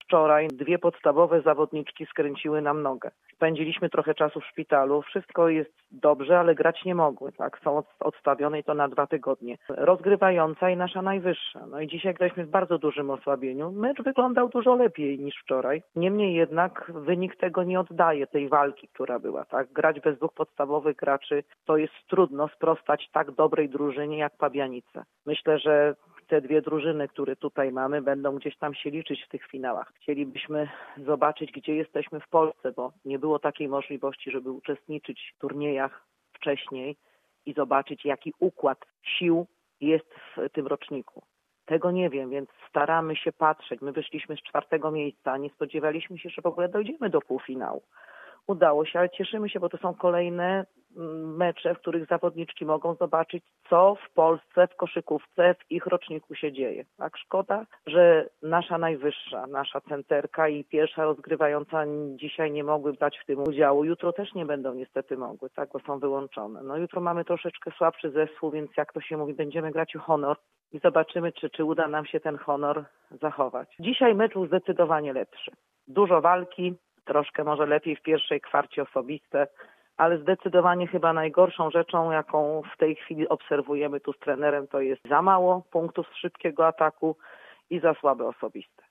wczoraj 2 podstawowe zawodniczki skręciły nam nogę. Spędziliśmy trochę czasu w szpitalu. Wszystko jest dobrze, ale grać nie mogły. Tak, są odstawione i to na 2 tygodnie. Rozgrywająca i nasza najwyższa. No i dzisiaj graliśmy w bardzo dużym osłabieniu. Mecz wyglądał dużo lepiej niż wczoraj. Niemniej jednak wynik tego nie oddaje, tej walki, która była. Tak, grać bez 2 podstawowych graczy to jest trudno sprostać tak dobrej drużynie jak Pabianice. Myślę, że te 2 drużyny, które tutaj mamy, będą gdzieś tam się liczyć w tych finałach. Chcielibyśmy zobaczyć, gdzie jesteśmy w Polsce, bo nie było takiej możliwości, żeby uczestniczyć w turniejach wcześniej i zobaczyć, jaki układ sił jest w tym roczniku. Tego nie wiem, więc staramy się patrzeć. My wyszliśmy z 4. miejsca, nie spodziewaliśmy się, że w ogóle dojdziemy do półfinału. Udało się, ale cieszymy się, bo to są kolejne mecze, w których zawodniczki mogą zobaczyć, co w Polsce, w koszykówce, w ich roczniku się dzieje. Tak, szkoda, że nasza najwyższa, nasza centerka i pierwsza rozgrywająca dzisiaj nie mogły brać w tym udziału. Jutro też nie będą niestety mogły, tak, bo są wyłączone. No jutro mamy troszeczkę słabszy zespół, więc jak to się mówi, będziemy grać o honor i zobaczymy, czy uda nam się ten honor zachować. Dzisiaj mecz był zdecydowanie lepszy. Dużo walki, troszkę może lepiej w pierwszej kwarcie osobiste, ale zdecydowanie chyba najgorszą rzeczą, jaką w tej chwili obserwujemy tu z trenerem, to jest za mało punktów z szybkiego ataku i za słabe osobiste.